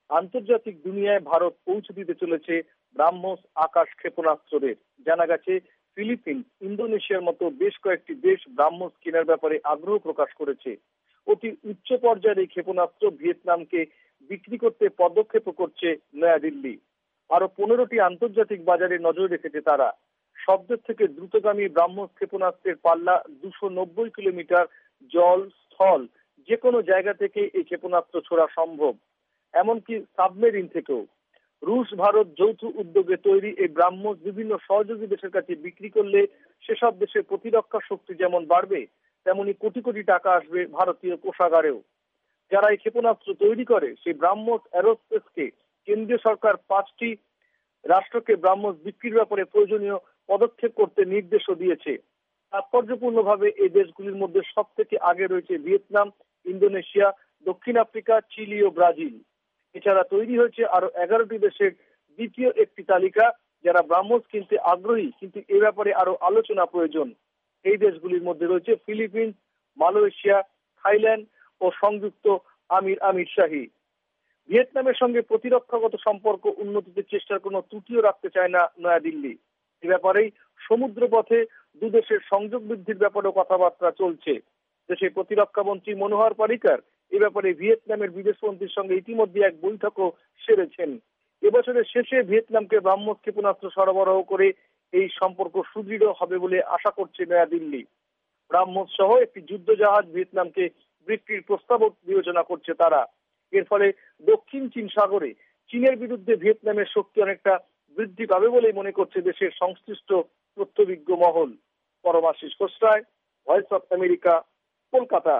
আন্তর্জাতিক দুনিয়ায় ভারত পৌঁছে দিতে চলেছে ব্রাহ্মস আকাশ ক্ষেপণাস্ত্রদের। জানা গেছে ফিলিপিন্স, ইন্দোনেশিয়ার মতো বেশ কয়েকটি দেশ ব্রাহ্মস কেনার ব্যাপারে আগ্রহ প্রকাশ করেছে। অতি উচ্চ পর্যায়ের এই ক্ষেপণাস্ত্র ভিয়েতনামকে বিক্রি করতে পদক্ষেপ করছে নয়াদিল্লি। আরো 15টি আন্তর্জাতিক বাজারে নজর রেখেছে তারা। সবচেয়ে থেকে দ্রুতগামী ব্রাহ্মস ক্ষেপণাস্ত্রের পাল্লা 290 কিলোমিটার। জল, স্থল যে কোনো জায়গা থেকে এই ক্ষেপণাস্ত্র ছোড়া সম্ভব, এমনকি সাবমেরিন থেকেও। রুশ ভারত যৌথ উদ্যোগে তৈরি এই ব্রাহ্মস বিভিন্ন সহযোগী দেশের কাছে বিক্রি করলে সেসব দেশের প্রতিরক্ষা শক্তি যেমন বাড়বে, তেমনি কোটি কোটি টাকা আসবে ভারতীয় কোষাগারেও। যারা এই ক্ষেপণাস্ত্র তৈরি করে সেই ব্রাহ্মস অ্যারোস্পেসকে কেন্দ্রীয় সরকার 5টি রাষ্ট্রকে ব্রাহ্মস বিক্রির ব্যাপারে প্রয়োজনীয় পদক্ষেপ করতে নির্দেশও দিয়েছে। তাৎপর্যপূর্ণভাবে এই দেশগুলির মধ্যে সব থেকে আগে রয়েছে ভিয়েতনাম, ইন্দোনেশিয়া, দক্ষিণ আফ্রিকা, চিলি ও ব্রাজিল। এছাড়া তৈরি হয়েছে আরো 11টি দেশের দ্বিতীয় একটি তালিকা যারা ব্রাহ্মস কিনতে আগ্রহী, কিন্তু এ ব্যাপারে আরো আলোচনা প্রয়োজন। এই দেশগুলির মধ্যে রয়েছে ফিলিপিন্স, মালয়েশিয়া, থাইল্যান্ড ও সংযুক্ত আমির শাহী। ভিয়েতনামের সঙ্গে প্রতিরক্ষাগত সম্পর্ক উন্নতিতে চেষ্টার কোনো ত্রুটিও রাখতে চায় না নয়াদিল্লি। এ ব্যাপারেই সমুদ্রপথে দুদেশের সংযোগ বৃদ্ধির ব্যাপারেও কথাবার্তা চলছে। দেশের প্রতিরক্ষা মন্ত্রী মনোহর পারিকার এ ব্যাপারে ভিয়েতনামের বিদেশমন্ত্রীর সঙ্গে ইতিমধ্যে এক বৈঠকও সেরেছেন। এবছরের শেষে ভিয়েতনামকে ব্রাহ্মস ক্ষেপণাস্ত্র সরবরাহ করে এই সম্পর্ক সুদৃঢ় হবে বলে আশা করছে নয়াদিল্লি। ব্রাহ্মস সহ একটি যুদ্ধ জাহাজ ভিয়েতনামকে বিক্রির প্রস্তাব বিবেচনা করছে তারা। এর ফলে দক্ষিণ চীন সাগরে চীনের বিরুদ্ধে ভিয়েতনামের শক্তি অনেকটা বৃদ্ধি পাবে বলেই মনে করছে দেশের সংশ্লিষ্ট তথ্যবিজ্ঞ মহল। Paramashis Ghoshroy, Voice of America, Kolkata.